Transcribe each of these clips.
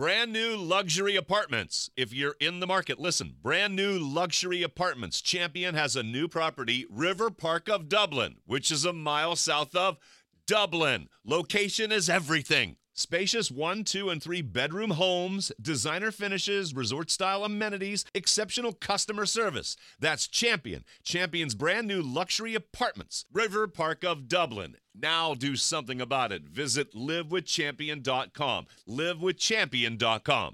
Brand new luxury apartments. If you're in the market, listen. Brand new luxury apartments. Champion has a new property, River Park of Dublin, which is a mile south of Dublin. Location is everything. Spacious 1, 2, and 3 bedroom homes, designer finishes, resort-style amenities, exceptional customer service. That's Champion. Champion's brand new luxury apartments, River Park of Dublin. Now do something about it. Visit livewithchampion.com. Livewithchampion.com.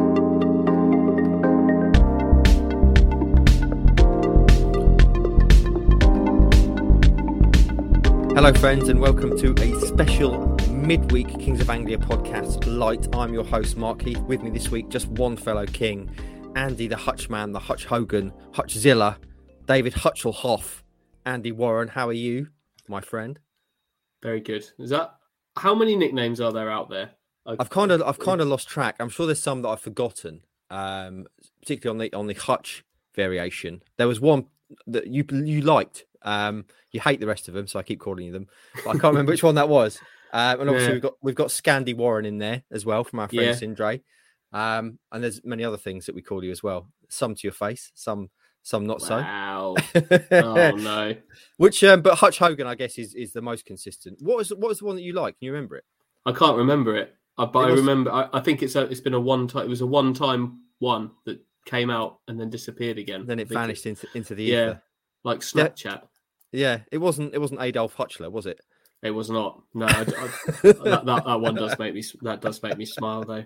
Hello friends and welcome to a special midweek Kings of Anglia podcast light. I'm your host Mark Heath. With me this week just one fellow king, Andy the Hutchman, the Hutch Hogan, Hutchzilla, David Hutchelhoff. Andy Warren, how are you, my friend? Very good. Is that how many nicknames are there out there? I've kind of lost track. I'm sure there's some that I've forgotten, particularly on the Hutch variation. There was one that you liked. You hate the rest of them, so I keep calling you them. But I can't remember which one that was. And obviously we've got Scandi Warren in there as well from our friend Sindre. And there's many other things that we call you as well. Some to your face, some not so. Wow. Oh no. Which but Hutch Hogan, I guess, is the most consistent. What was the one that you like? Can you remember it? I can't remember it. But I remember. I think it's been a one time. It was a one-time one that came out and then disappeared again. Then it vanished into the ether. Like Snapchat. Yeah, it wasn't Adolf Hutchler, was it? It was not. No, that one does make me smile though.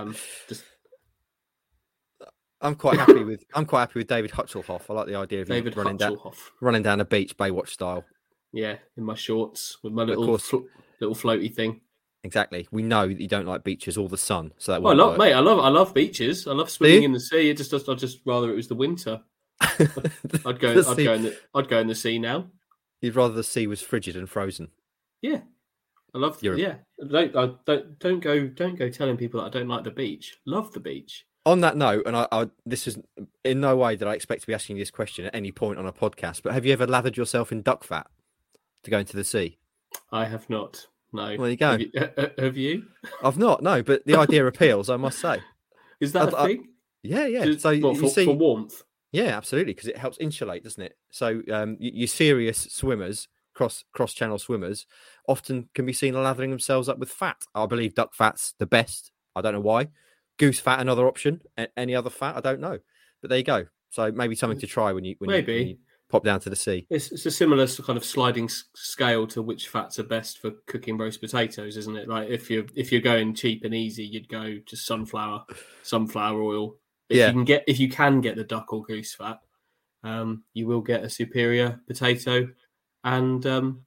I'm quite happy with David Hutchelhoff. I like the idea of David running down a beach, Baywatch style. Yeah, in my shorts with my little floaty thing. Exactly. We know that you don't like beaches or the sun, so that. Mate, I love beaches. I love swimming in the sea. I'd just rather it was the winter. I'd go in the sea now. You'd rather the sea was frigid and frozen. Yeah, I love. Yeah, don't go telling people that I don't like the beach. Love the beach. On that note, and this is in no way that I expect to be asking you this question at any point on a podcast, but have you ever lathered yourself in duck fat to go into the sea? I have not. No. Well, there you go. Have you? I've not. No, but the idea appeals. I must say. Is that a thing? Yeah. So for warmth. Yeah, absolutely, because it helps insulate, doesn't it? So your serious swimmers, cross-channel swimmers, often can be seen lathering themselves up with fat. I believe duck fat's the best. I don't know why. Goose fat, another option. Any other fat, I don't know. But there you go. So maybe something to try when you pop down to the sea. It's a similar kind of sliding scale to which fats are best for cooking roast potatoes, isn't it? Like if you're going cheap and easy, you'd go just sunflower oil. If you can get the duck or goose fat, you will get a superior potato and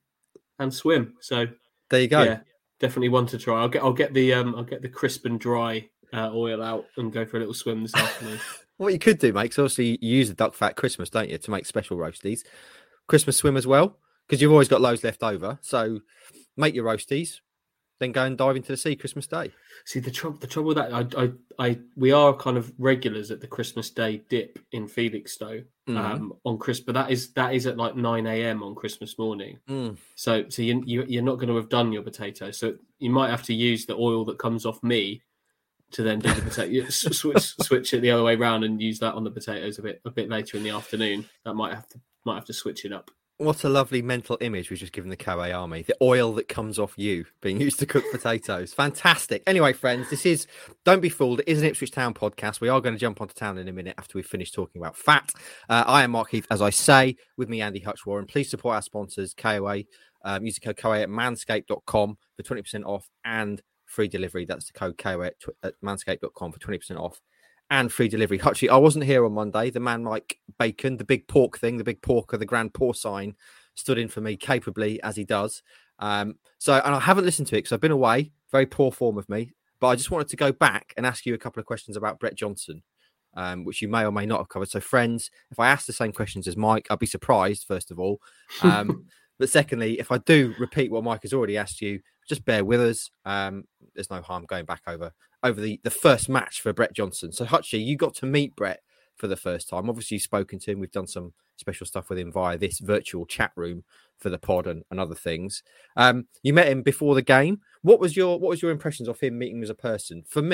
swim. So there you go. Yeah, definitely one to try. I'll get the crisp and dry oil out and go for a little swim this afternoon. What you could do, mate, because obviously you use the duck fat at Christmas, don't you, to make special roasties. Christmas swim as well, because you've always got loads left over. So make your roasties, then go and dive into the sea Christmas Day. See, the trouble with that, we are kind of regulars at the Christmas Day dip in Felixstowe on Christmas, but that is at like 9 a.m. on Christmas morning. So you're not going to have done your potatoes, so you might have to use the oil that comes off me to then do the potato. switch it the other way around and use that on the potatoes a bit later in the afternoon. That might have to switch it up. What a lovely mental image we've just given the Koei army. The oil that comes off you being used to cook potatoes. Fantastic. Anyway, friends, don't be fooled. It is an Ipswich Town podcast. We are going to jump onto town in a minute after we've finished talking about fat. I am Mark Heath, as I say, with me, Andy Hutch Warren. Please support our sponsors, KOA. Use the code KOA at manscaped.com for 20% off and free delivery. That's the code KOA at manscaped.com for 20% off and free delivery. Hutchie, I wasn't here on Monday. The man Mike Bacon, the big pork thing, the big porker, the grand porcine, stood in for me capably as he does. And I haven't listened to it because I've been away. Very poor form of me. But I just wanted to go back and ask you a couple of questions about Brett Johnson, which you may or may not have covered. So, friends, if I ask the same questions as Mike, I'll be surprised, first of all. But secondly, if I do repeat what Mike has already asked you, just bear with us. There's no harm going back over the first match for Brett Johnson. So, Hutchie, you got to meet Brett for the first time. Obviously, you've spoken to him. We've done some special stuff with him via this virtual chat room for the pod and other things. You met him before the game. What was your impressions of him meeting him as a person? For me,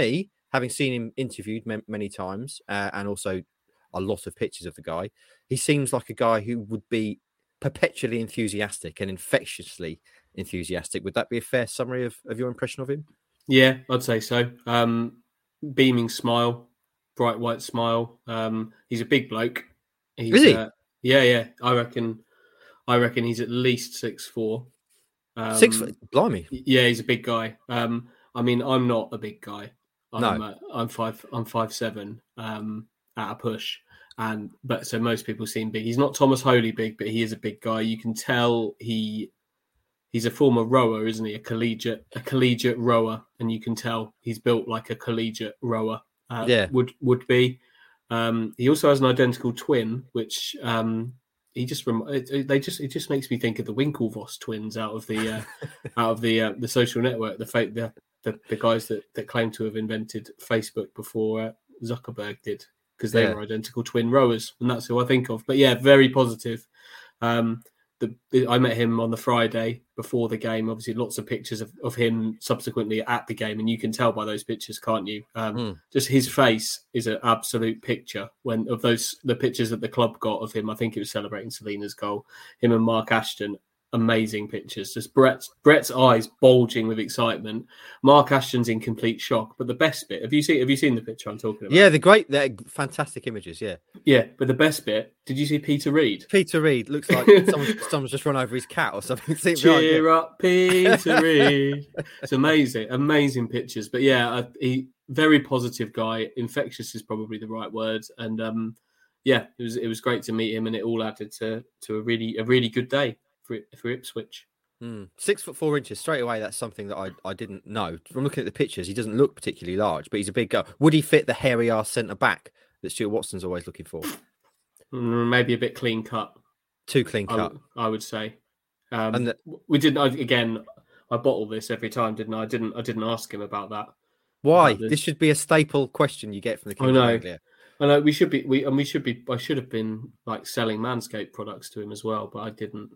having seen him interviewed many times and also a lot of pictures of the guy, he seems like a guy who would be perpetually enthusiastic and infectiously enthusiastic. Would that be a fair summary of your impression of him? Yeah, I'd say so. Beaming smile, bright white smile. He's a big bloke. Is he? Yeah. I reckon he's at least 6'4". 6 foot, blimey. Yeah, he's a big guy. I mean, I'm not a big guy. I'm 5'7", at a push, but so most people see him big. He's not Thomas Holy big, but he is a big guy. You can tell he's a former rower, isn't he? A collegiate rower, and you can tell he's built like a collegiate rower. Would be. He also has an identical twin, which it just makes me think of the Winklevoss twins out of the social network, the guys that claim to have invented Facebook before Zuckerberg did, because they were identical twin rowers, and that's who I think of. But yeah, very positive. I met him on the Friday before the game. Obviously, lots of pictures of him subsequently at the game, and you can tell by those pictures, can't you? Just his face is an absolute picture. The pictures that the club got of him, I think it was celebrating Selina's goal. Him and Mark Ashton, amazing pictures. Just Brett's eyes bulging with excitement. Mark Ashton's in complete shock. But the best bit, have you seen the picture I'm talking about? Yeah, they're fantastic images. Yeah. But the best bit, did you see Peter Reid? Peter Reid looks like someone's just run over his cat or something. Cheer up, Peter Reid. It's amazing pictures. But yeah, he very positive guy. Infectious is probably the right word. And it was great to meet him, and it all added to a really good day for Ipswich. 6'4" straight away. That's something that I didn't know. From looking at the pictures, he doesn't look particularly large, but he's a big guy. Would he fit the hairy ass centre back that Stuart Watson's always looking for? Maybe a bit clean cut. Too clean cut, I would say. We didn't. Again, I bottle this every time, didn't I? I didn't ask him about that. Why? This should be a staple question you get from the King of Anglia. I know we should be. I should have been like selling Manscaped products to him as well, but I didn't.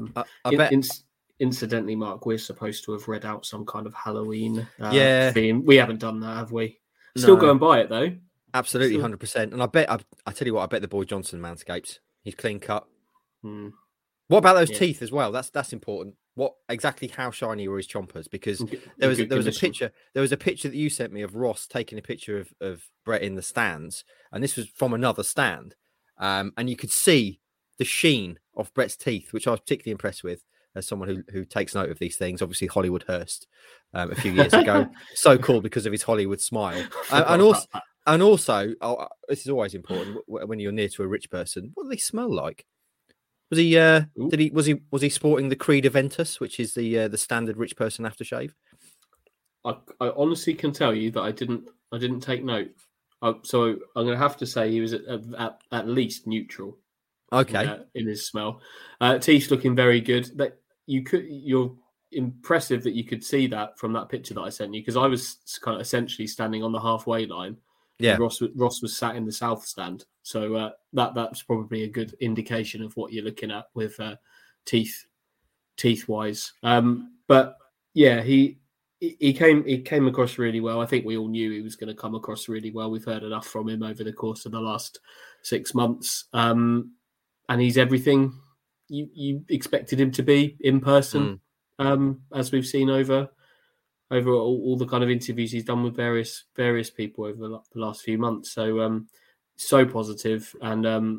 Incidentally, Mark, we're supposed to have read out some kind of Halloween theme. We haven't done that, have we? Still go and buy it though. Absolutely, 100%. And I tell you what, I bet the boy Johnson Manscaped. He's clean cut. What about those teeth as well? That's important. How shiny were his chompers? Because there was a picture. There was a picture that you sent me of Ross taking a picture of Brett in the stands, and this was from another stand, and you could see the sheen of Brett's teeth, which I was particularly impressed with as someone who takes note of these things. Obviously, Hollywood Hurst a few years ago, so cool because of his Hollywood smile, and also this is always important when you're near to a rich person. What do they smell like? Was he? Was he sporting the Creed Aventus, which is the standard rich person aftershave? I honestly can tell you that I didn't take note. So I'm going to have to say he was at least neutral. Okay. In his smell, teeth looking very good. That you're impressive that you could see that from that picture that I sent you, because I was kind of essentially standing on the halfway line. Yeah, Ross was sat in the south stand, so that's probably a good indication of what you're looking at with teeth wise. But yeah, he came across really well. I think we all knew he was going to come across really well. We've heard enough from him over the course of the last 6 months, and he's everything you expected him to be in person, as we've seen over all the kind of interviews he's done with various people over the last few months. So so positive, and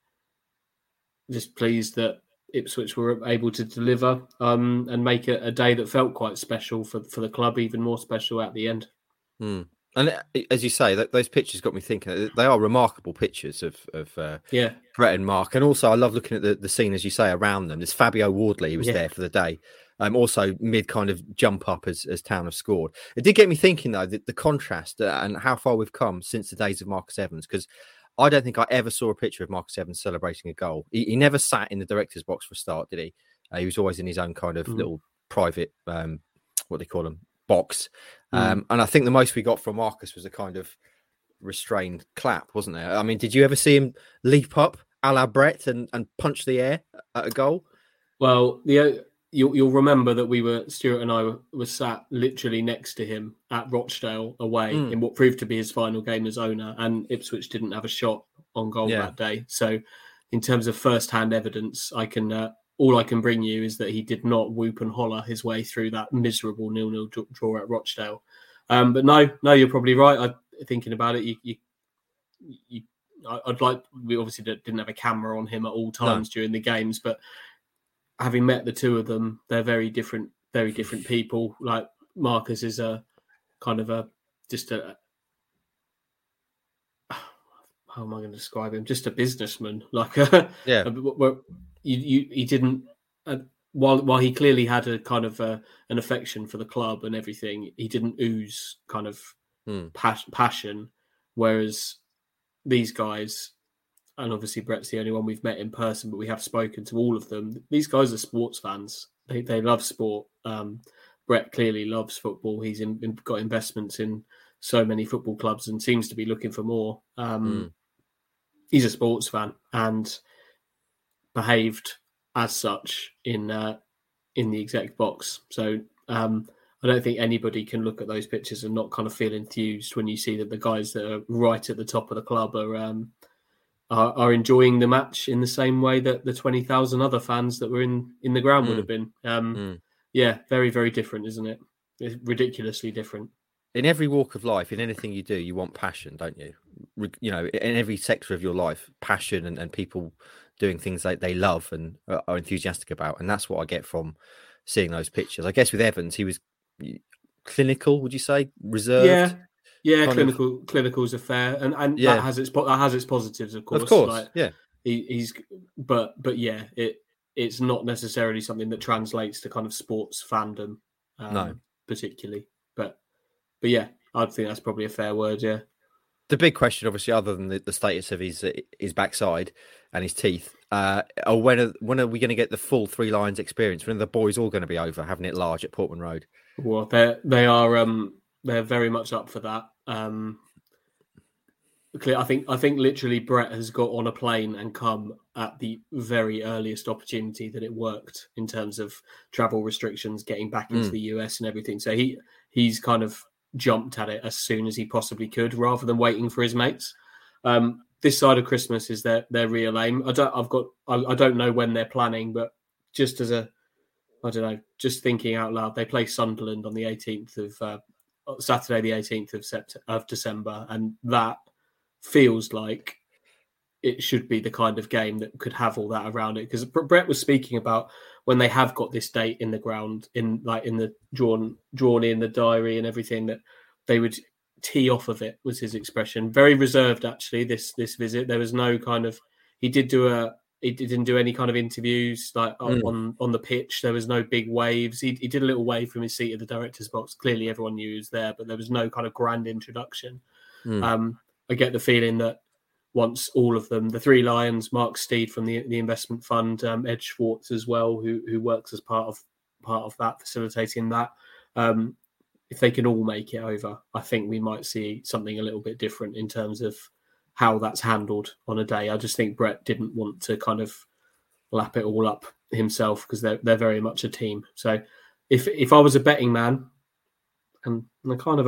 just pleased that Ipswich were able to deliver and make it a day that felt quite special for the club, even more special at the end. And as you say, those pictures got me thinking. They are remarkable pictures of Brett and Mark. And also, I love looking at the scene, as you say, around them. There's Fabio Wardley, who was there for the day. Also mid kind of jump up as Town have scored. It did get me thinking, though, the contrast and how far we've come since the days of Marcus Evans, because I don't think I ever saw a picture of Marcus Evans celebrating a goal. He never sat in the director's box for a start, did he? He was always in his own kind of little private, what they call them, box. And I think the most we got from Marcus was a kind of restrained clap, wasn't there? I mean, did you ever see him leap up a la Brett and punch the air at a goal? Well, you'll remember that Stuart and I were sat literally next to him at Rochdale away in what proved to be his final game as owner, and Ipswich didn't have a shot on goal that day. So, in terms of first-hand evidence, all I can bring you is that he did not whoop and holler his way through that miserable 0-0 draw at Rochdale. But no, you're probably right. Thinking about it, we obviously didn't have a camera on him at all times during the games, but having met the two of them, they're very different people. Like Marcus is a kind of how am I going to describe him? Just a businessman. Like, he didn't. While he clearly had a kind of an affection for the club and everything, he didn't ooze kind of passion. Whereas these guys, and obviously Brett's the only one we've met in person, but we have spoken to all of them. These guys are sports fans. They love sport. Brett clearly loves football. He's got investments in so many football clubs and seems to be looking for more. He's a sports fan and behaved as such in the exec box. So I don't think anybody can look at those pictures and not kind of feel enthused when you see that the guys that are right at the top of the club are enjoying the match in the same way that the 20,000 other fans that were in the ground would have been. Yeah, very, very different, isn't it? It's ridiculously different. In every walk of life, in anything you do, you want passion, don't you? You know, in every sector of your life, passion and people doing things that they love and are enthusiastic about. And that's what I get from seeing those pictures. I guess with Evans, he was clinical, would you say? Reserved? Yeah, clinicals are fair. And that has its positives, of course. Of course, like, but yeah, it's not necessarily something that translates to kind of sports fandom, particularly. But yeah, I'd think that's probably a fair word. Yeah. The big question, obviously, other than the status of his backside and his teeth, when are we going to get the full Three Lions experience? When are the boys all going to be over having it large at Portman Road? Well, they're very much up for that. I think literally Brett has got on a plane and come at the very earliest opportunity that it worked in terms of travel restrictions, getting back into the US and everything. So he's kind of jumped at it as soon as he possibly could, rather than waiting for his mates. This side of Christmas is their real aim. I don't know when they're planning, but just just thinking out loud, they play Sunderland on the 18th of Saturday, the 18th of December, and that feels like it should be the kind of game that could have all that around it. Because Brett was speaking about when they have got this date in the ground, in the drawn in the diary and everything, that they would tee off of it, was his expression. Very reserved, actually, this visit. There was no kind of, he didn't do any kind of interviews on the pitch. There was no big waves. He did a little wave from his seat at the director's box. Clearly everyone knew he was there, but there was no kind of grand introduction. I get the feeling that once all of them, the Three Lions, Mark Steed from the investment fund, Ed Schwartz as well, who works as part of that, facilitating that, if they can all make it over, I think we might see something a little bit different in terms of how that's handled on a day. I just think Brett didn't want to kind of lap it all up himself, because they're very much a team. So if I was a betting man, and I kind of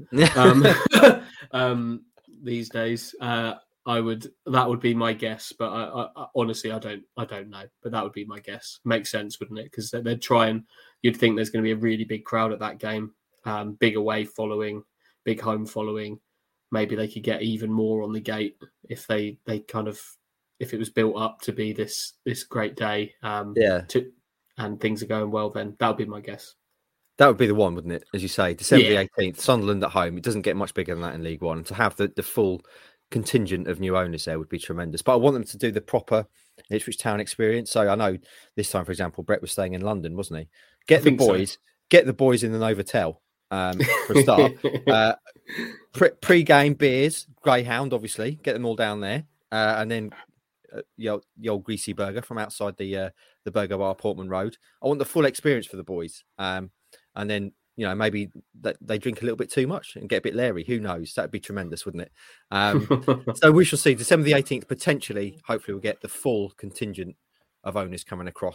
am these days, that would be my guess. But I honestly, I don't know. But that would be my guess. Makes sense, wouldn't it? Because they'd try, and you'd think there's going to be a really big crowd at that game, big away following, big home following. Maybe they could get even more on the gate if they kind of, if it was built up to be this great day. And things are going well, then that would be my guess. That would be the one, wouldn't it? As you say, December the 18th, Sunderland at home. It doesn't get much bigger than that in League One. And to have the full contingent of new owners there would be tremendous. But I want them to do the proper Ipswich Town experience. So I know this time, for example, Brett was staying in London, wasn't he? Get the boys in the Novotel for a start. Pre-game beers, Greyhound, obviously. Get them all down there. And then the old greasy burger from outside the Burger Bar, Portman Road. I want the full experience for the boys. And then, maybe they drink a little bit too much and get a bit leery. Who knows? That'd be tremendous, wouldn't it? So we shall see. December the 18th, potentially, hopefully we'll get the full contingent of owners coming across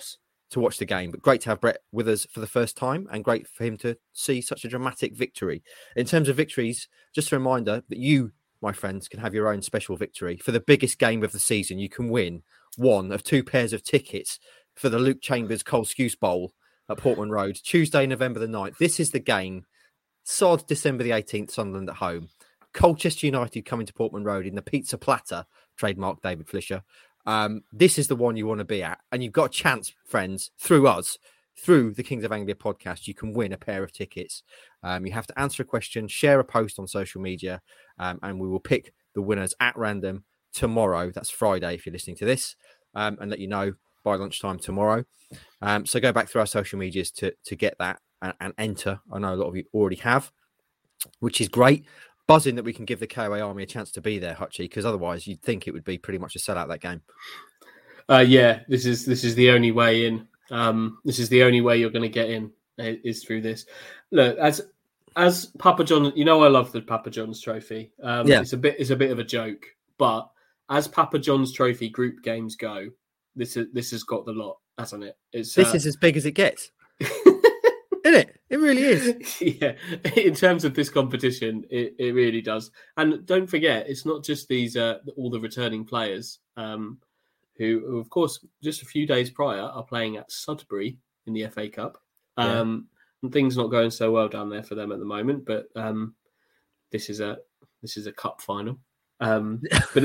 to watch the game. But great to have Brett with us for the first time, and great for him to see such a dramatic victory. In terms of victories, just a reminder that you, my friends, can have your own special victory. For the biggest game of the season, you can win one of 2 pairs of tickets for the Luke Chambers Cole Skuse Bowl at Portman Road, Tuesday, November the 9th. This is the game. Sod, December the 18th, Sunderland at home. Colchester United coming to Portman Road in the pizza platter, trademark David Flisher. This is the one you want to be at. And you've got a chance, friends, through us, through the Kings of Anglia podcast, you can win a pair of tickets. You have to answer a question, share a post on social media, and we will pick the winners at random tomorrow. That's Friday if you're listening to this, and let you know by lunchtime tomorrow. So go back through our social medias to get that and enter. I know a lot of you already have, which is great. Buzzing that we can give the KOA Army a chance to be there, Hutchie, because otherwise you'd think it would be pretty much a sellout that game. Yeah, this is the only way in. This is the only way you're going to get in is through this. Look, as Papa John, I love the Papa John's Trophy. It's a bit of a joke, but as Papa John's Trophy group games go, this has got the lot, hasn't it? This is as big as it gets. Isn't it? It really is. Yeah, in terms of this competition, it really does. And don't forget, it's not just these all the returning players who, of course, just a few days prior are playing at Sudbury in the FA Cup. And things not going so well down there for them at the moment. But this is a cup final. But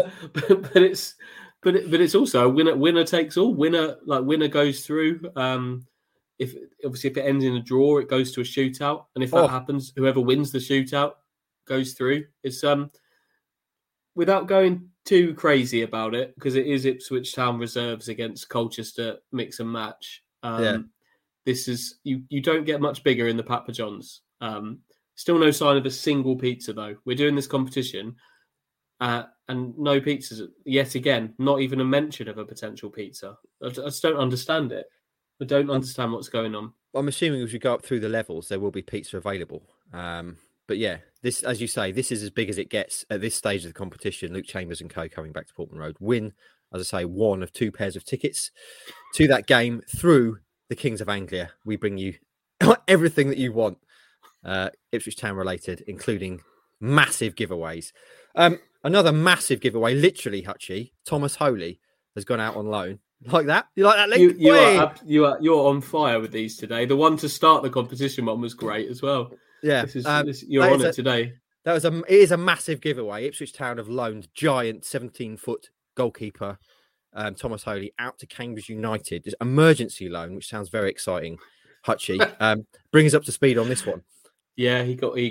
it's also a winner takes all. Winner goes through. If it ends in a draw, it goes to a shootout, and if that happens, whoever wins the shootout goes through. It's without going too crazy about it, because it is Ipswich Town reserves against Colchester mix and match. This is you don't get much bigger in the Papa John's. Still no sign of a single pizza though. We're doing this competition, and no pizzas yet again. Not even a mention of a potential pizza. I just don't understand it. I don't understand what's going on. I'm assuming as we go up through the levels, there will be pizza available. But yeah, this, as you say, this is as big as it gets at this stage of the competition. Luke Chambers and co coming back to Portman Road. Win, as I say, one of 2 pairs of tickets to that game through the Kings of Anglia. We bring you everything that you want, Ipswich Town related, including massive giveaways. Another massive giveaway, literally, Hutchie, Thomas Holy has gone out on loan. Like that? You like that link? You're on fire with these today. The one to start the competition one was great as well. Yeah, you're on it today. It is a massive giveaway. Ipswich Town have loaned giant 17-foot goalkeeper Thomas Holy out to Cambridge United. It's emergency loan, which sounds very exciting. Hutchie, bring us up to speed on this one. Yeah, he got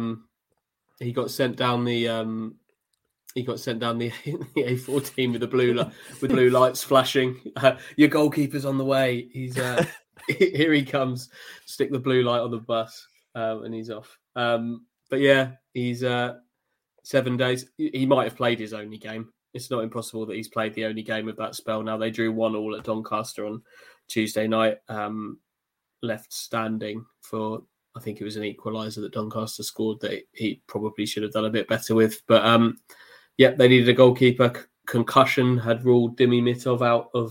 sent down the. He got sent down the A14 with the blue lights flashing. Your goalkeeper's on the way. He's here. He comes. Stick the blue light on the bus, and he's off. But yeah, he's 7 days. He might have played his only game. It's not impossible that he's played the only game of that spell. Now they drew 1-1 at Doncaster on Tuesday night. Left standing for, I think it was an equaliser that Doncaster scored that he probably should have done a bit better with, but. Yep, they needed a goalkeeper. Concussion had ruled Dimi Mitov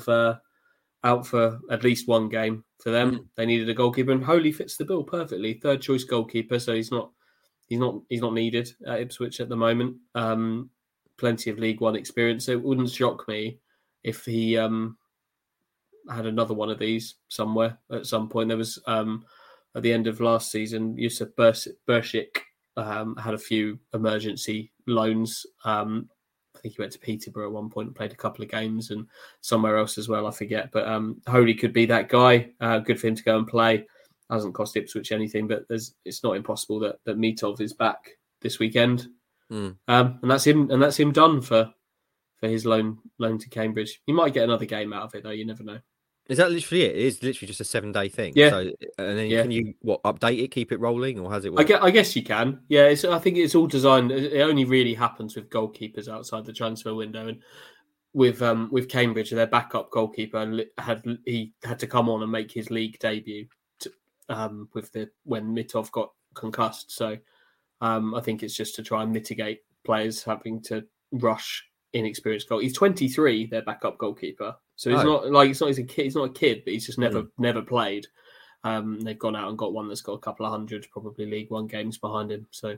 out for at least one game for them. They needed a goalkeeper, and Holy fits the bill perfectly. Third choice goalkeeper, so he's not needed at Ipswich at the moment. Plenty of League One experience. So it wouldn't shock me if he had another one of these somewhere at some point. There was at the end of last season, Yusuf Bershik had a few emergency loans. I think he went to Peterborough at one point and played a couple of games, and somewhere else as well, I forget. But Holy could be that guy. Good for him to go and play. Hasn't cost Ipswich anything, but it's not impossible that Mitov is back this weekend. And that's him done for his loan to Cambridge. He might get another game out of it though. You never know. Is that literally it? It is literally just a 7-day thing. Yeah. So, and then can you update it, keep it rolling, or has it work? I guess you can. Yeah. I think it's all designed. It only really happens with goalkeepers outside the transfer window, and with Cambridge, their backup goalkeeper had to come on and make his league debut when Mitov got concussed. So I think it's just to try and mitigate players having to rush inexperienced goal. He's 23, their backup goalkeeper. So he's not like he's a kid. He's not a kid, but he's just never played. They've gone out and got one that's got a couple of hundred, probably League One games behind him. So,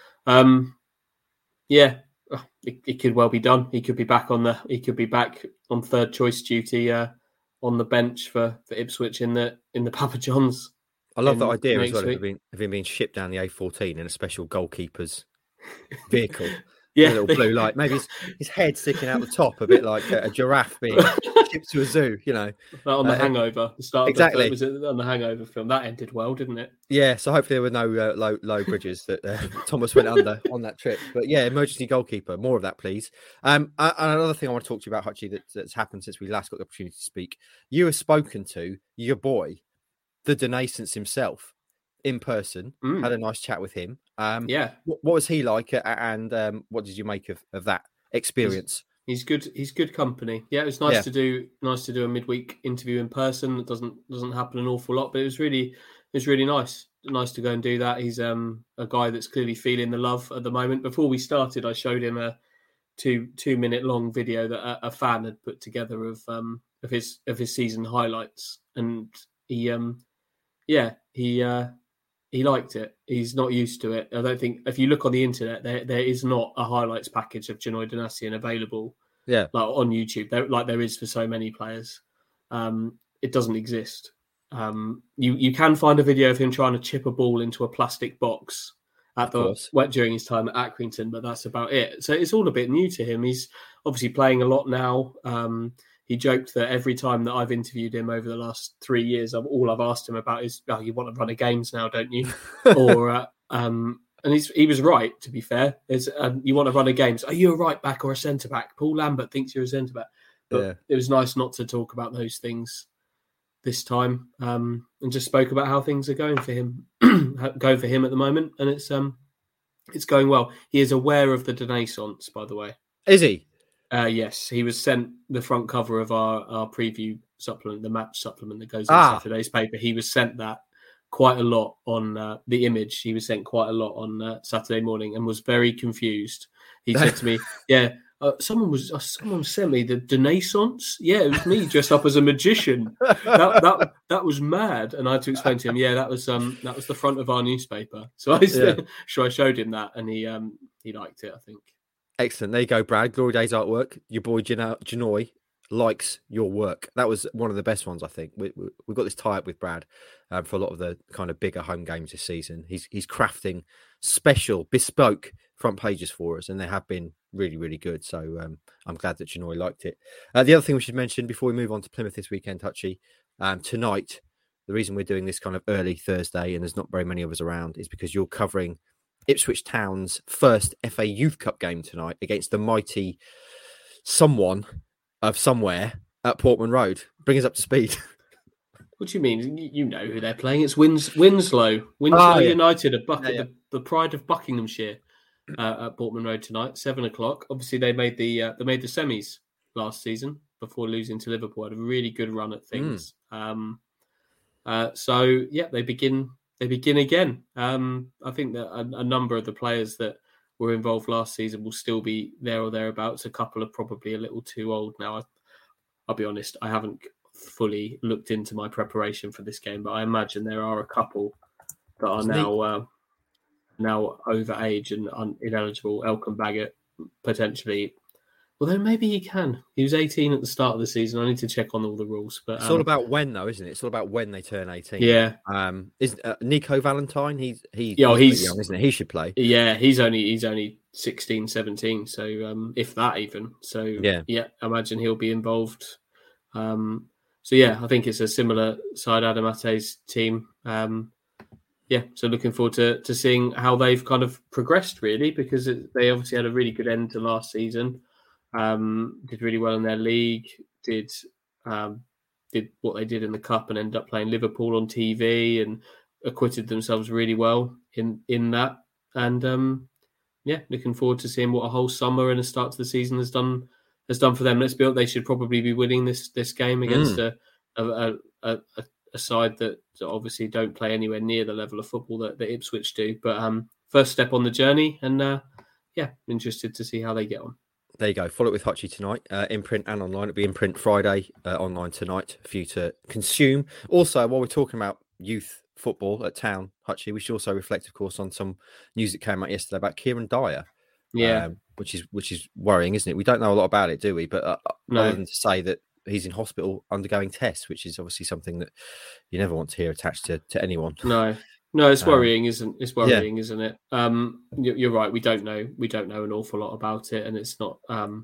it could well be done. He could be back on third choice duty on the bench for Ipswich in the Papa John's. I love that idea as well of him being shipped down the A14 in a special goalkeeper's vehicle. Yeah, a little blue light. Maybe his head sticking out the top, a bit like a giraffe being shipped to a zoo. Like on The Hangover, the start exactly. Was it on the Hangover film? That ended well, didn't it? Yeah. So hopefully there were no low bridges that Thomas went under on that trip. But yeah, emergency goalkeeper. More of that, please. And another thing I want to talk to you about, Hutchie, that's happened since we last got the opportunity to speak. You have spoken to your boy, the Denaissance himself, in person. Had a nice chat with him. What was he like, and what did you make of that experience? He's good. He's good company. Yeah, it was nice to do a midweek interview in person. It doesn't happen an awful lot, but it was really nice. Nice to go and do that. He's a guy that's clearly feeling the love at the moment. Before we started, I showed him a 2-minute long video that a fan had put together of his season highlights, and he liked it. He's not used to it. I don't think, if you look on the internet, there is not a highlights package of Janoi Donacien available. Yeah, like on YouTube, there is for so many players. It doesn't exist. You can find a video of him trying to chip a ball into a plastic box during his time at Accrington, but that's about it. So it's all a bit new to him. He's obviously playing a lot now. He joked that every time that I've interviewed him over the last 3 years, all I've asked him about is, you want to run a games now, don't you? And he was right, to be fair. You want to run a games. Are you a right back or a centre back? Paul Lambert thinks you're a centre back. But it was nice not to talk about those things this time, and just spoke about how things are going for him, at the moment. And it's going well. He is aware of the Denaissance, by the way. Is he? Yes, he was sent the front cover of our preview supplement, the match supplement that goes in Saturday's paper. He was sent that quite a lot on the image. He was sent quite a lot on Saturday morning and was very confused. He said to me, someone sent me the Denaissance. Yeah, it was me dressed up as a magician. That was mad. And I had to explain to him, that was the front of our newspaper. So I showed him that, and he liked it, I think. Excellent. There you go, Brad. Glory Days artwork. Your boy Janoi likes your work. That was one of the best ones, I think. We've got this tie-up with Brad for a lot of the kind of bigger home games this season. He's crafting special, bespoke front pages for us, and they have been really, really good. So I'm glad that Janoi liked it. The other thing we should mention before we move on to Plymouth this weekend, Hutchie, tonight, the reason we're doing this kind of early Thursday and there's not very many of us around is because you're covering Ipswich Town's first FA Youth Cup game tonight against the mighty someone of somewhere at Portman Road. Bring us up to speed. What do you mean? You know who they're playing. It's Winslow United, the pride of Buckinghamshire, at Portman Road tonight, 7:00. Obviously, they made the semis last season before losing to Liverpool. Had a really good run at things. They begin. They begin again. I think that a number of the players that were involved last season will still be there or thereabouts. A couple are probably a little too old now. I'll be honest, I haven't fully looked into my preparation for this game, but I imagine there are a couple that are now over age and ineligible. Elkan Baggett, potentially. Although maybe he can. He was 18 at the start of the season. I need to check on all the rules. But it's all about when, though, isn't it? It's all about when they turn 18. Yeah. Is Nico Valentine? He's young, isn't it? He should play. Yeah, he's only 16, 17. So if that even. So yeah, I imagine he'll be involved. I think it's a similar side Adam Ate's team. So looking forward to seeing how they've kind of progressed, really, because they obviously had a really good end to last season. Did really well in their league, did what they did in the cup and ended up playing Liverpool on TV and acquitted themselves really well in that. And looking forward to seeing what a whole summer and a start to the season has done for them. Let's be honest, they should probably be winning this game against a side that obviously don't play anywhere near the level of football that Ipswich do. But first step on the journey, and interested to see how they get on. There you go. Follow it with Hutchie tonight, in print and online. It'll be in print Friday, online tonight for you to consume. Also, while we're talking about youth football at Town, Hutchie, we should also reflect, of course, on some news that came out yesterday about Kieran Dyer. Yeah, which is worrying, isn't it? We don't know a lot about it, do we? But no. other than to say that he's in hospital undergoing tests, which is obviously something that you never want to hear attached to anyone. No, it's worrying, isn't it? You're right. We don't know an awful lot about it, and it's not.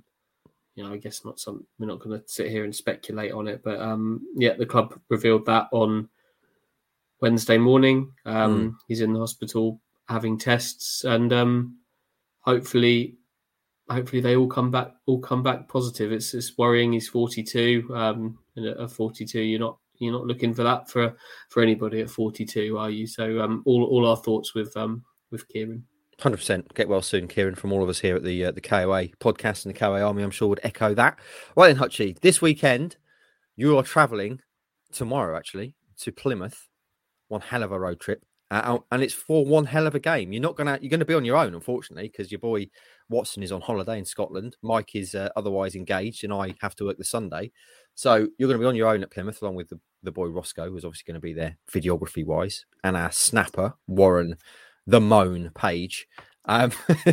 I guess not some. We're not going to sit here and speculate on it, but the club revealed that on Wednesday morning. He's in the hospital having tests, and hopefully they all come back positive. It's worrying. He's 42. And at 42, you're not looking for that for anybody at 42, are you? So all our thoughts with Kieran. 100%. Get well soon, Kieran. From all of us here at the KOA podcast and the KOA Army, I'm sure would echo that. Right then, Hutchie, this weekend you are travelling tomorrow actually to Plymouth. One hell of a road trip. And it's for one hell of a game. You're going to be on your own, unfortunately, because your boy Watson is on holiday in Scotland. Mike is otherwise engaged, and I have to work the Sunday. So you're going to be on your own at Plymouth, along with the boy Roscoe, who's obviously going to be there videography-wise, and our snapper, Warren the Moan Page. So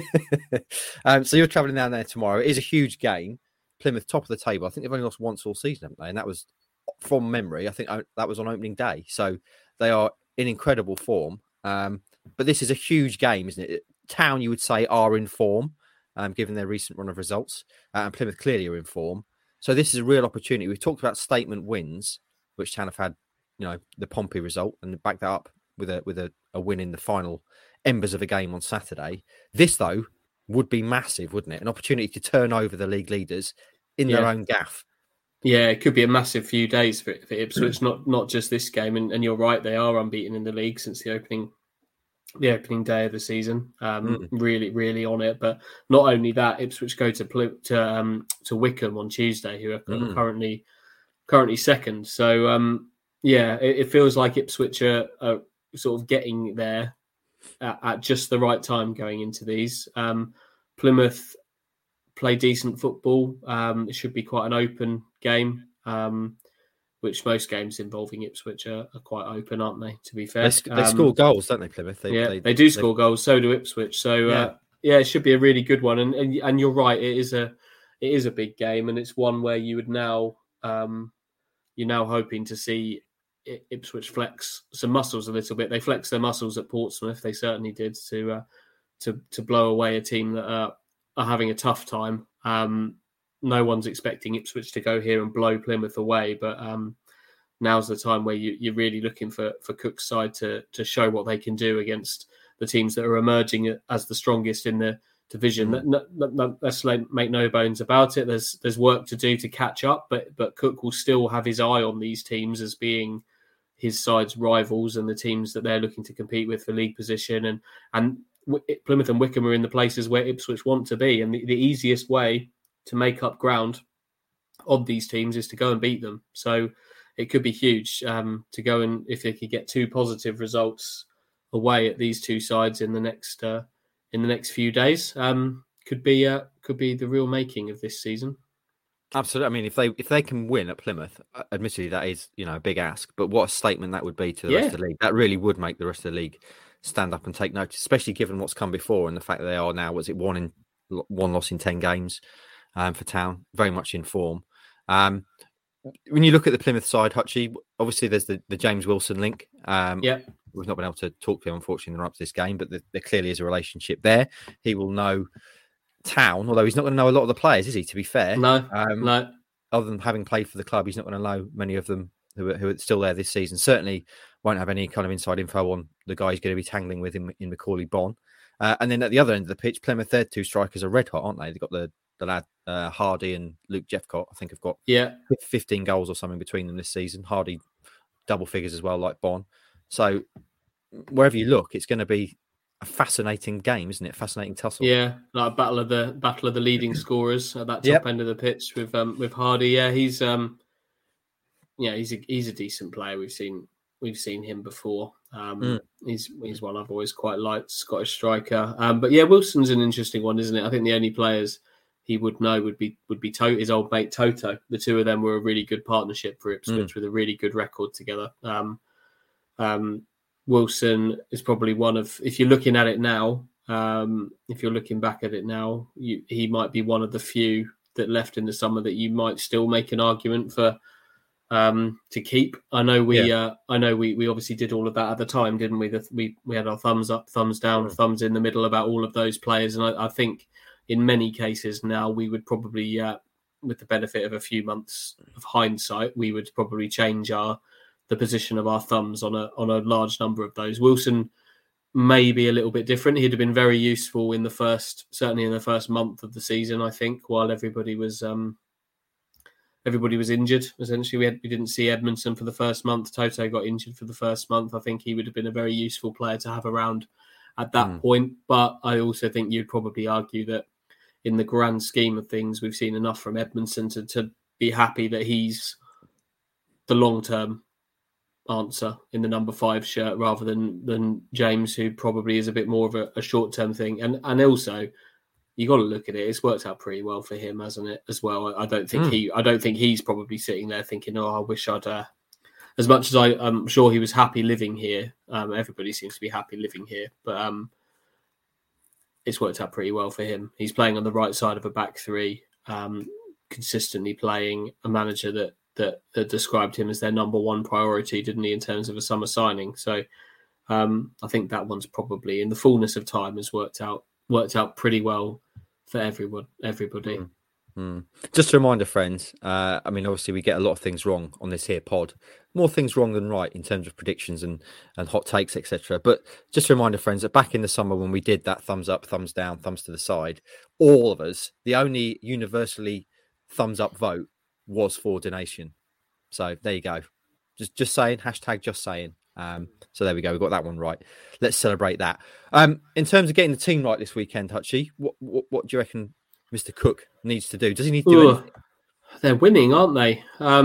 you're travelling down there tomorrow. It is a huge game. Plymouth, top of the table. I think they've only lost once all season, haven't they? And that was, from memory, I think that was on opening day. So they are in incredible form. But this is a huge game, isn't it? Town, you would say, are in form, given their recent run of results. And Plymouth clearly are in form. So this is a real opportunity. We've talked about statement wins, which Town have had, the Pompey result, and back that up with a win in the final embers of a game on Saturday. This, though, would be massive, wouldn't it? An opportunity to turn over the league leaders in their own gaff. Yeah, it could be a massive few days for Ipswich, not just this game. And you're right, they are unbeaten in the league since the opening day of the season. Really, really on it. But not only that, Ipswich go to Wycombe on Tuesday, who are currently second. So it feels like Ipswich are sort of getting there at just the right time going into these. Plymouth play decent football. It should be quite an open game, which most games involving Ipswich are quite open, aren't they? To be fair, they score goals, don't they, Plymouth? They do score goals. So do Ipswich. So it should be a really good one. And you're right, it is a big game, and it's one where you would now you're now hoping to see Ipswich flex some muscles a little bit. They flexed their muscles at Portsmouth. They certainly did to blow away a team that are having a tough time. No one's expecting Ipswich to go here and blow Plymouth away, but now's the time where you're really looking for Cook's side to show what they can do against the teams that are emerging as the strongest in the division. Let's make no bones about it. There's work to do to catch up, but Cook will still have his eye on these teams as being his side's rivals and the teams that they're looking to compete with for league position. And Plymouth and Wycombe are in the places where Ipswich want to be. And the easiest way to make up ground on these teams is to go and beat them. So it could be huge to go and, if they could get 2 positive results away at these two sides in the next few days, could be the real making of this season. Absolutely. I mean, if they can win at Plymouth, admittedly that is a big ask, but what a statement that would be to the rest of the league. That really would make the rest of the league stand up and take notice, especially given what's come before and the fact that they are now, one loss in 10 games for Town, very much in form. When you look at the Plymouth side, Hutchie, obviously there's the James Wilson link. We've not been able to talk to him, unfortunately, up to this game, but there clearly is a relationship there. He will know Town, although he's not going to know a lot of the players, is he, to be fair? No. Other than having played for the club, he's not going to know many of them who are still there this season. Certainly won't have any kind of inside info on the guy he's going to be tangling with in Macaulay Bonne. And then at the other end of the pitch, Plymouth, their 2 strikers are red hot, aren't they? They've got the lad Hardy and Luke Jeffcott, I think, have got 15 goals or something between them this season. Hardy double figures as well, like Bonne. So wherever you look, it's going to be a fascinating game, isn't it? Fascinating tussle. Yeah, like a battle of the leading scorers at that top end of the pitch with Hardy. Yeah, he's a decent player. We've seen him before. He's one I've always quite liked, Scottish striker. But yeah, Wilson's an interesting one, isn't it? I think the only players he would know would be his old mate Toto. The two of them were a really good partnership for Ipswich with a really good record together. Wilson is probably one of, if you're looking at it now, if you're looking back at it now, he might be one of the few that left in the summer that you might still make an argument for to keep. I know we obviously did all of that at the time, didn't we? We had our thumbs up, thumbs down, thumbs in the middle about all of those players, and I think in many cases now we would probably, with the benefit of a few months of hindsight, we would probably change the position of our thumbs on a large number of those. Wilson may be a little bit different. He'd have been very useful certainly in the first month of the season, I think, while everybody was injured. Essentially, we didn't see Edmondson for the first month. Toto got injured for the first month. I think he would have been a very useful player to have around at that point. But I also think you'd probably argue that in the grand scheme of things, we've seen enough from Edmondson to be happy that he's the long-term answer in the number 5 shirt rather than James, who probably is a bit more of a short-term thing. And also, you got to look at it. It's worked out pretty well for him, hasn't it? As well, I don't think he's probably sitting there thinking, "Oh, I wish I'd." As much as I'm sure he was happy living here, everybody seems to be happy living here, but it's worked out pretty well for him. He's playing on the right side of a back three, consistently playing a manager that described him as their number one priority, didn't he, in terms of a summer signing? So I think that one's probably, in the fullness of time, has worked out pretty well for everybody. Just a reminder, friends. Obviously we get a lot of things wrong on this here pod. More things wrong than right in terms of predictions and hot takes, etc. But just a reminder, friends, that back in the summer when we did that thumbs up, thumbs down, thumbs to the side, all of us, the only universally thumbs up vote was for donation. So there you go. Just saying, hashtag just saying. So there we go. We got that one right. Let's celebrate that. In terms of getting the team right this weekend, Hutchie, what do you reckon Mr. Cook needs to do? Does he need to do anything? They're winning, aren't they?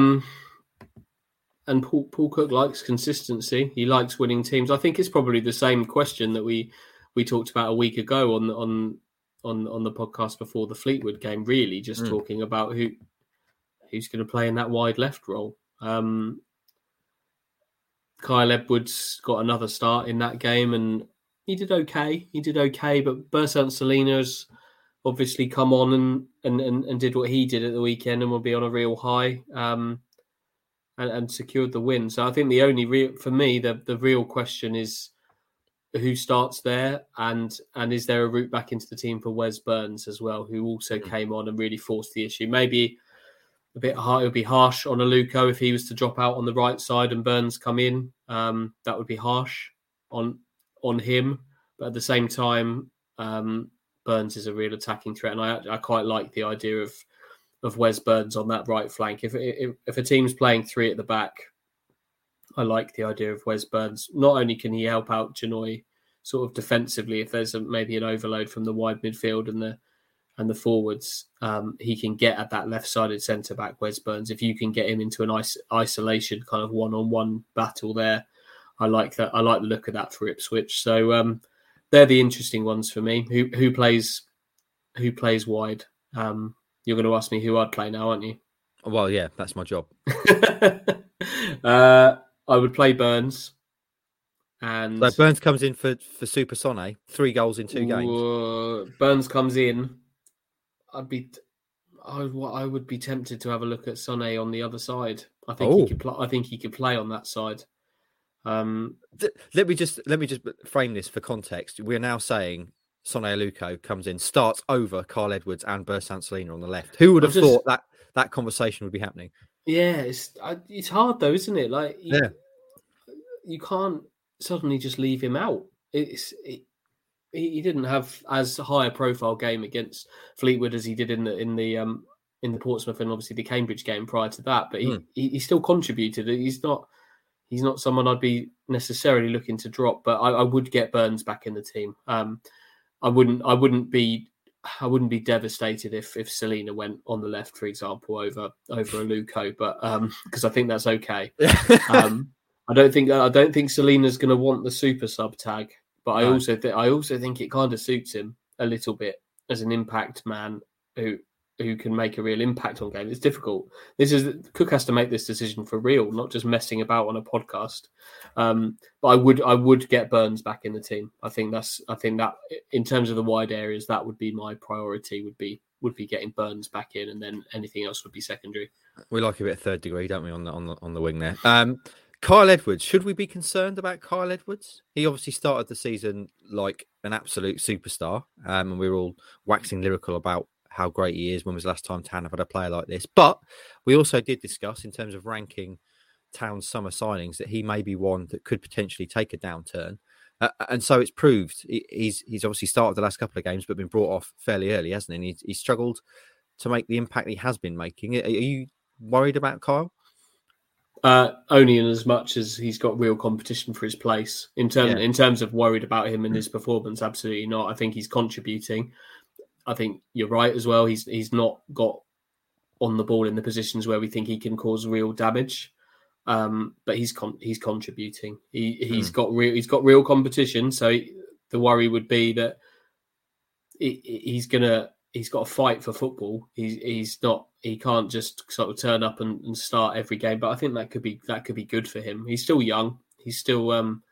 And Paul Cook likes consistency. He likes winning teams. I think it's probably the same question that we talked about a week ago on the podcast before the Fleetwood game. Really, just talking about who's going to play in that wide left role. Kyle Edwards got another start in that game, and he did okay. But Bersant Salina's obviously come on and did what he did at the weekend and will be on a real high and secured the win. So I think the only the real question is who starts there and is there a route back into the team for Wes Burns as well, who also came on and really forced the issue. Maybe a bit hard. It would be harsh on Aluko if he was to drop out on the right side and Burns come in. That would be harsh on him. But at the same time, Burns is a real attacking threat, and I quite like the idea of Wes Burns on that right flank. If a team's playing 3 at the back, I like the idea of Wes Burns. Not only can he help out Janoi sort of defensively if there's maybe an overload from the wide midfield and the forwards, he can get at that left-sided centre-back, Wes Burns. If you can get him into an isolation kind of one-on-one battle there, I like that. I like the look of that for Ipswich. So they're the interesting ones for me. Who plays wide? You're going to ask me who I'd play now, aren't you? Well, yeah, that's my job. I would play Burns. And so Burns comes in for Super Sonne, 3 goals in 2 games. Burns comes in. I would be tempted to have a look at Sonne on the other side. I think he could play on that side. Let me just frame this for context. We're now saying Sonne Aluko comes in, starts over Kyle Edwards and Bersant Salina on the left. Who would have thought that conversation would be happening? Yeah, it's hard though, isn't it? Like, you can't suddenly just leave him out. He didn't have as high a profile game against Fleetwood as he did in the Portsmouth and obviously the Cambridge game prior to that. But he still contributed. He's not someone I'd be necessarily looking to drop. But I would get Burns back in the team. I wouldn't be devastated if Salina went on the left, for example, over Aluko. But because I think that's okay. I don't think Salina's going to want the super sub tag. But I also think it kind of suits him a little bit as an impact man who who can make a real impact on game. It's difficult. Cook has to make this decision for real, not just messing about on a podcast. But I would get Burns back in the team. I think that in terms of the wide areas, that would be my priority. Would be getting Burns back in, and then anything else would be secondary. We like a bit of third degree, don't we, on the wing there? Kyle Edwards. Should we be concerned about Kyle Edwards? He obviously started the season like an absolute superstar, and we were all waxing lyrical about how great he is. When was the last time Town have had a player like this? But we also did discuss, in terms of ranking Town's summer signings, that he may be one that could potentially take a downturn. And so it's proved. He's obviously started the last couple of games, but been brought off fairly early, hasn't he? And he's struggled to make the impact he has been making. Are you worried about Kyle? Only in as much as he's got real competition for his place. In terms of worried about him and his performance, absolutely not. I think he's contributing. I think you're right as well. He's not got on the ball in the positions where we think he can cause real damage. But he's contributing. He's got real competition. So the worry would be that he's got to fight for football. He can't just sort of turn up and start every game. But I think that could be good for him. He's still young. He's still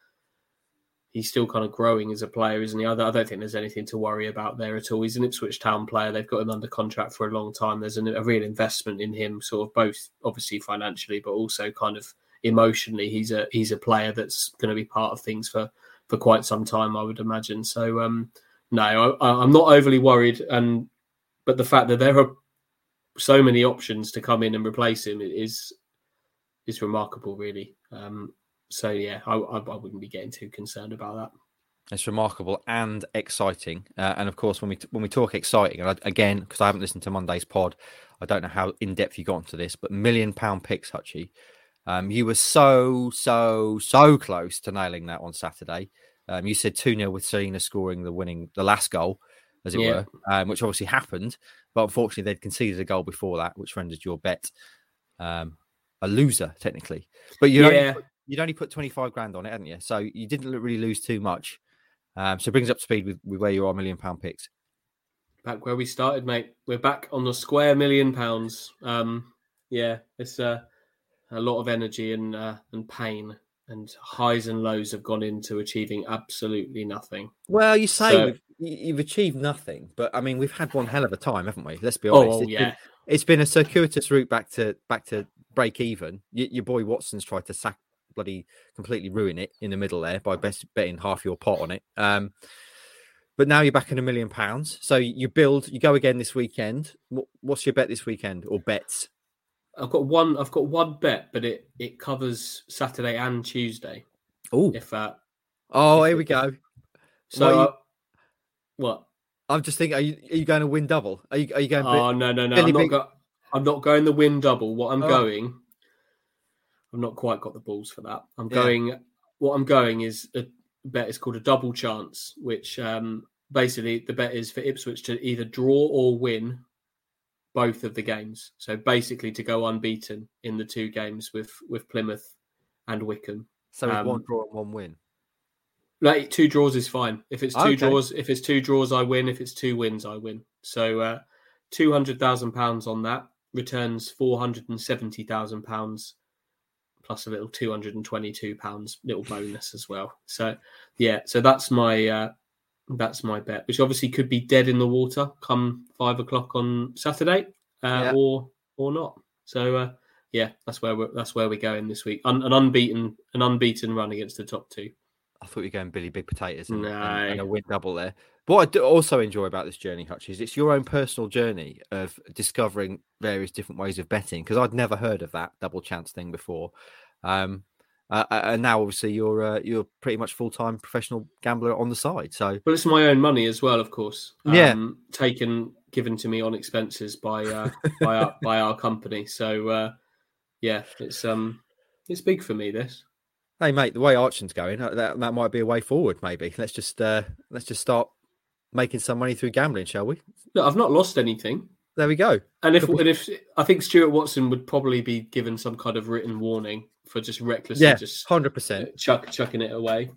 kind of growing as a player, isn't he? I don't think there's anything to worry about there at all. He's an Ipswich Town player. They've got him under contract for a long time. There's a real investment in him, sort of both obviously financially, but also kind of emotionally. He's a player that's going to be part of things for quite some time, I would imagine. So no, I'm not overly worried. But the fact that there are so many options to come in and replace him is remarkable, really. So yeah, I wouldn't be getting too concerned about that. It's remarkable and exciting, and of course, when we talk exciting, and again, because I haven't listened to Monday's pod, I don't know how in depth you got into this, but £1 million picks, Hutchie. You were so close to nailing that on Saturday. You said 2-0 with Selena scoring the last goal, as it were, which obviously happened, but unfortunately they'd conceded a goal before that, which rendered your bet a loser technically. But you'd only put 25 grand on it, hadn't you? So you didn't really lose too much. So it brings up to speed with where you are, £1 million picks. Back where we started, mate. We're back on the square £1 million. It's a lot of energy and pain, and highs and lows have gone into achieving absolutely nothing. Well, you say you've achieved nothing, but I mean, we've had one hell of a time, haven't we? Let's be honest. It's been a circuitous route back to break even. Your boy Watson's tried to completely ruin it in the middle there by betting half your pot on it. But now you're back in £1 million. So you go again this weekend. What's your bet this weekend, or bets? I've got one bet, but it covers Saturday and Tuesday. Oh, here we go. So what? I'm just thinking, are you going to win double? Are you going? Oh no! I'm not going the win double. What I'm going, I've not quite got the balls for that. What I'm going is a bet is called a double chance, which basically the bet is for Ipswich to either draw or win both of the games. So basically to go unbeaten in the two games with Plymouth and Wycombe. So it's one draw and one win. Like 2 draws is fine. If it's two draws, I win. If it's 2 wins, I win. So £200,000 on that returns £470,000 plus a little £222 little bonus as well. So so that's my bet, which obviously could be dead in the water come 5 o'clock on Saturday, or not. So that's where we're going this week. An unbeaten run against the top 2. I thought you were going Billy Big Potatoes and a win double there. But what I do also enjoy about this journey, Hutch, is it's your own personal journey of discovering various different ways of betting, because I'd never heard of that double chance thing before. And now obviously you're pretty much full-time professional gambler on the side. So, but it's my own money as well, of course. Given to me on expenses by our company. So it's big for me, this. Hey mate, the way Archon's going, that might be a way forward. Maybe let's just start making some money through gambling, shall we? Look, I've not lost anything. There we go. And if I think Stuart Watson would probably be given some kind of written warning for just recklessly, just 100% chucking it away.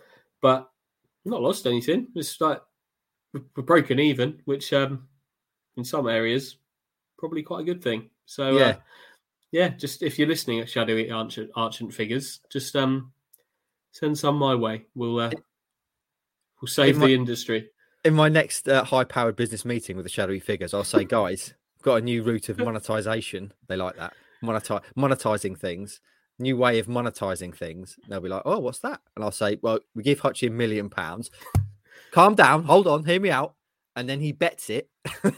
But I've not lost anything. It's like we're broken even, which in some areas, probably quite a good thing. So just if you're listening at Shadowy Argent Figures, just send some my way. We'll save the industry. In my next high-powered business meeting with the Shadowy Figures, I'll say, guys, I've got a new route of monetization. They like that. Monetizing things. New way of monetizing things. They'll be like, oh, what's that? And I'll say, well, we give Hutchie £1 million. Calm down. Hold on. Hear me out. And then he bets it.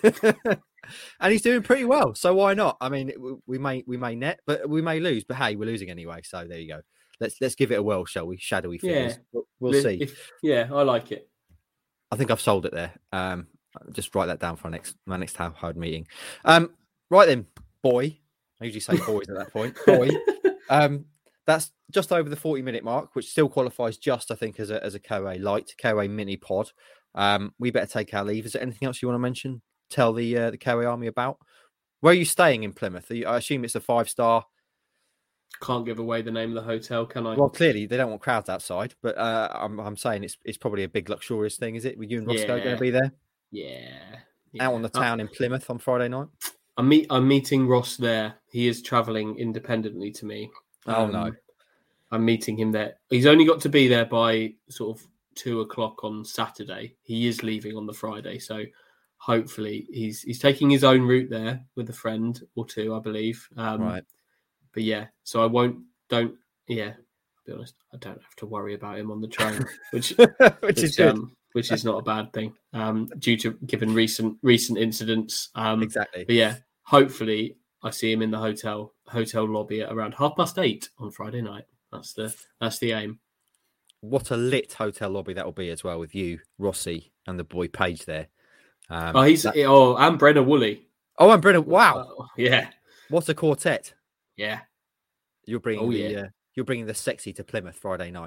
And he's doing pretty well. So why not? I mean, we may net, but we may lose. But hey, we're losing anyway. So there you go. Let's give it a whirl, shall we? Shadowy Figures. Yeah. We'll see. I like it. I think I've sold it there. Just write that down for my next hard meeting. Right then, boy. I usually say boys at that point. Boy. That's just over the 40-minute mark, which still qualifies just, I think, as a KOA light, KOA mini pod. We better take our leave. Is there anything else you want to mention? Tell the KOA Army about? Where are you staying in Plymouth? I assume it's a 5-star. Can't give away the name of the hotel, can I? Well, clearly they don't want crowds outside, but I'm saying it's probably a big luxurious thing, is it? Were you and Roscoe going to be there? Yeah. Out on the town in Plymouth on Friday night? I'm meeting Ross there. He is travelling independently to me. Oh no. I'm meeting him there. He's only got to be there by sort of 2:00 on Saturday. He is leaving on the Friday, so hopefully he's taking his own route there with a friend or two, I believe. Right. But yeah, so I'll be honest, I don't have to worry about him on the train, which is good. Which is not a bad thing, due to given recent incidents. Exactly. But yeah, hopefully I see him in the hotel lobby at around 8:30 on Friday night. That's the aim. What a lit hotel lobby that will be as well, with you, Rossi, and the boy Paige there. And Brenna Woolley. Oh, and Brenna! Wow. Yeah. What a quartet. Yeah. You're bringing the sexy to Plymouth Friday night.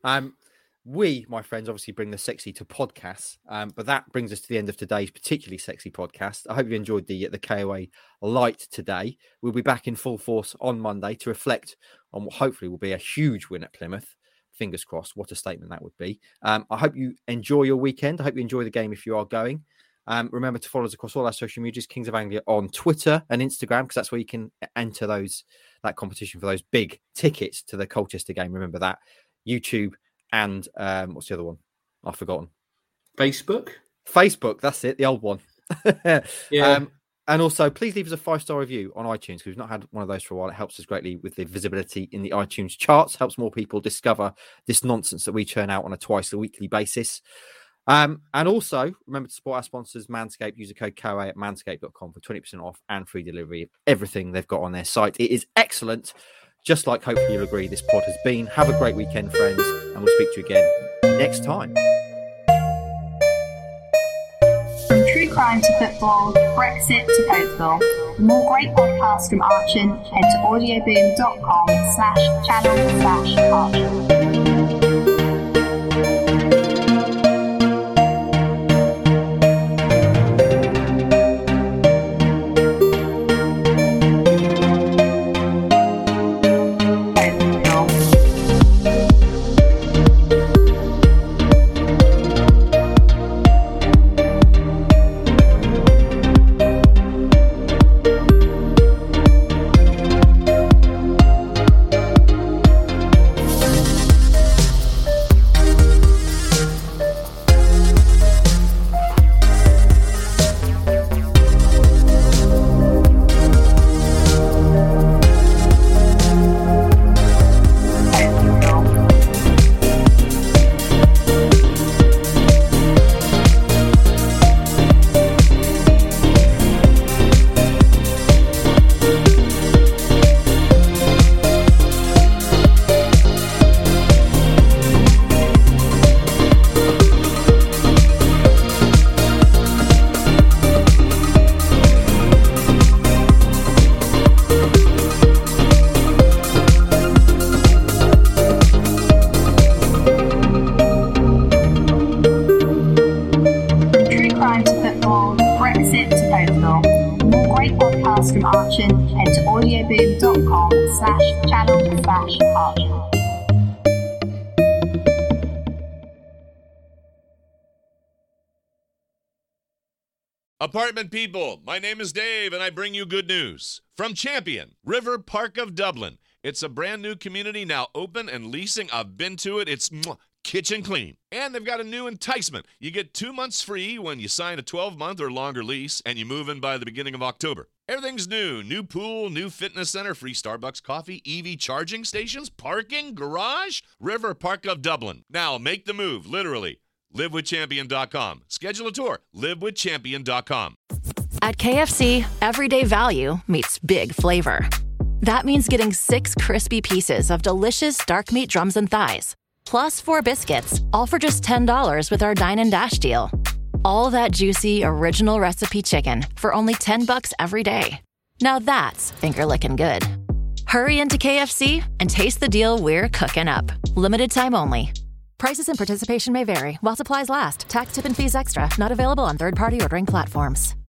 We, my friends, obviously bring the sexy to podcasts, but that brings us to the end of today's particularly sexy podcast. I hope you enjoyed the KOA Light today. We'll be back in full force on Monday to reflect on what hopefully will be a huge win at Plymouth. Fingers crossed. What a statement that would be. I hope you enjoy your weekend. I hope you enjoy the game if you are going. Remember to follow us across all our social medias, Kings of Anglia on Twitter and Instagram, because that's where you can enter that competition for those big tickets to the Colchester game. Remember that. YouTube and what's the other one? I've forgotten. Facebook, that's it, the old one. Yeah. And also, please leave us a 5-star review on iTunes, because we've not had one of those for a while. It helps us greatly with the visibility in the iTunes charts, helps more people discover this nonsense that we churn out on a twice-a-weekly basis. And also, remember to support our sponsors, Manscaped. Use the code KOA at manscaped.com for 20% off and free delivery of everything they've got on their site. It is excellent, just like hopefully you'll agree this pod has been. Have a great weekend, friends, and we'll speak to you again next time. From true crime to football, Brexit to Cokeville. For more great podcasts from Archon, head to audioboom.com/channel/Archon. From Archon, head to audioboom.com/channel/Archon. Apartment people, my name is Dave, and I bring you good news. From Champion, River Park of Dublin. It's a brand new community now open and leasing. I've been to it. It's kitchen clean. And they've got a new enticement. You get 2 months free when you sign a 12-month or longer lease, and you move in by the beginning of October. Everything's new. New pool, new fitness center, free Starbucks coffee, EV charging stations, parking, garage. River Park of Dublin. Now make the move, literally. LiveWithChampion.com. Schedule a tour. LiveWithChampion.com. At KFC, everyday value meets big flavor. That means getting 6 crispy pieces of delicious dark meat drums and thighs, plus 4 biscuits, all for just $10 with our Dine and Dash deal. All that juicy, original recipe chicken for only $10 every day. Now that's finger-licking good. Hurry into KFC and taste the deal we're cooking up. Limited time only. Prices and participation may vary while supplies last. Tax, tip, and fees extra. Not available on third-party ordering platforms.